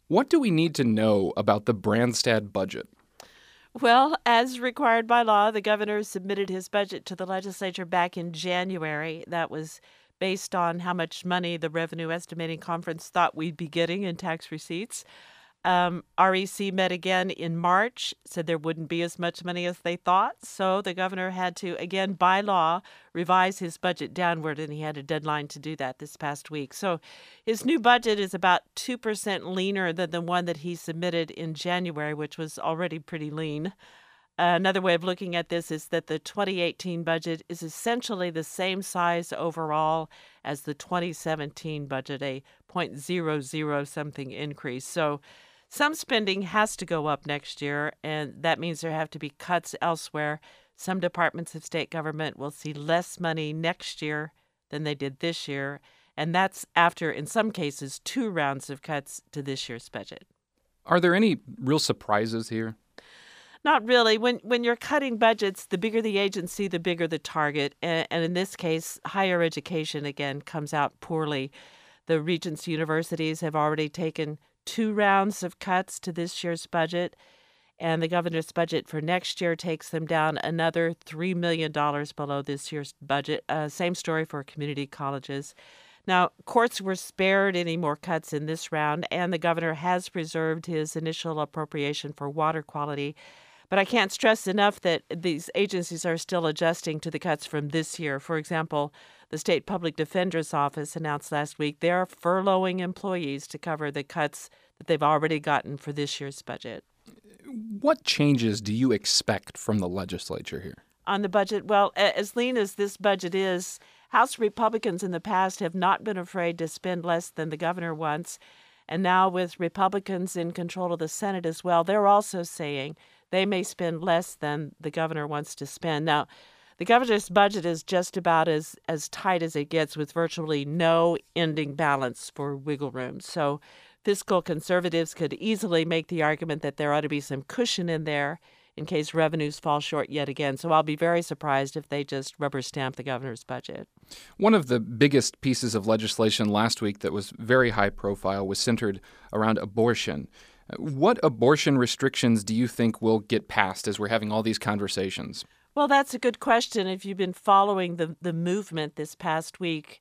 What do we need to know about the Branstad budget? Well, as required by law, the governor submitted his budget to the legislature back in January. That was based on how much money the Revenue Estimating Conference thought we'd be getting in tax receipts. REC met again in March, said there wouldn't be as much money as they thought. So the governor had to, again, by law, revise his budget downward, and he had a deadline to do that this past week. So his new budget is about 2% leaner than the one that he submitted in January, which was already pretty lean. Another way of looking at this is that the 2018 budget is essentially the same size overall as the 2017 budget, a 0.00 something increase. So some spending has to go up next year, and that means there have to be cuts elsewhere. Some departments of state government will see less money next year than they did this year, and that's after, in some cases, 2 rounds of cuts to this year's budget. Are there any real surprises here? Not really. When you're cutting budgets, the bigger the agency, the bigger the target. And in this case, higher education, again, comes out poorly. The Regents universities have already taken 2 rounds of cuts to this year's budget, and the governor's budget for next year takes them down another $3 million below this year's budget. Same story for community colleges. Now, courts were spared any more cuts in this round, and the governor has preserved his initial appropriation for water quality. But I can't stress enough that these agencies are still adjusting to the cuts from this year. For example, the State Public Defender's Office announced last week they're furloughing employees to cover the cuts that they've already gotten for this year's budget. What changes do you expect from the legislature here? On the budget, well, as lean as this budget is, House Republicans in the past have not been afraid to spend less than the governor wants. And now with Republicans in control of the Senate as well, they're also saying they may spend less than the governor wants to spend. Now, the governor's budget is just about as tight as it gets, with virtually no ending balance for wiggle room. So fiscal conservatives could easily make the argument that there ought to be some cushion in there in case revenues fall short yet again. So I'll be very surprised if they just rubber stamp the governor's budget. One of the biggest pieces of legislation last week that was very high profile was centered around abortion. What abortion restrictions do you think will get passed as we're having all these conversations? Well, that's a good question. If you've been following the movement this past week,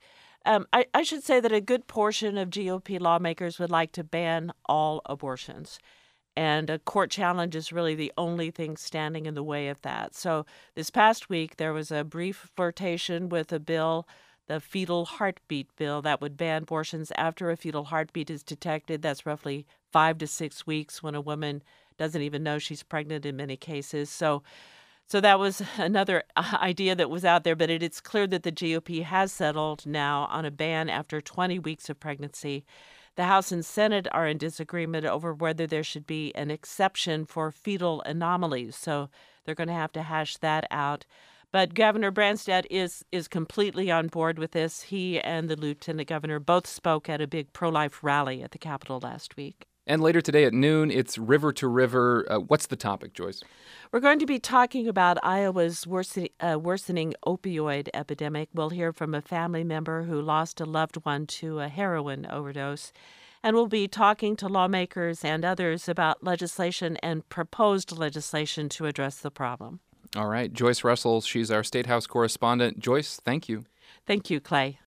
I should say that a good portion of GOP lawmakers would like to ban all abortions. And a court challenge is really the only thing standing in the way of that. So this past week, there was a brief flirtation with a bill, the fetal heartbeat bill, that would ban abortions after a fetal heartbeat is detected. That's roughly 5 to 6 weeks when a woman doesn't even know she's pregnant in many cases. So that was another idea that was out there, but it's clear that the GOP has settled now on a ban after 20 weeks of pregnancy. The House and Senate are in disagreement over whether there should be an exception for fetal anomalies, so they're going to have to hash that out. But Governor Branstad is completely on board with this. He and the lieutenant governor both spoke at a big pro-life rally at the Capitol last week. And later today at noon, it's River to River. What's the topic, Joyce? We're going to be talking about Iowa's worsening opioid epidemic. We'll hear from a family member who lost a loved one to a heroin overdose. And we'll be talking to lawmakers and others about legislation and proposed legislation to address the problem. All right. Joyce Russell, she's our State House correspondent. Joyce, thank you. Thank you, Clay.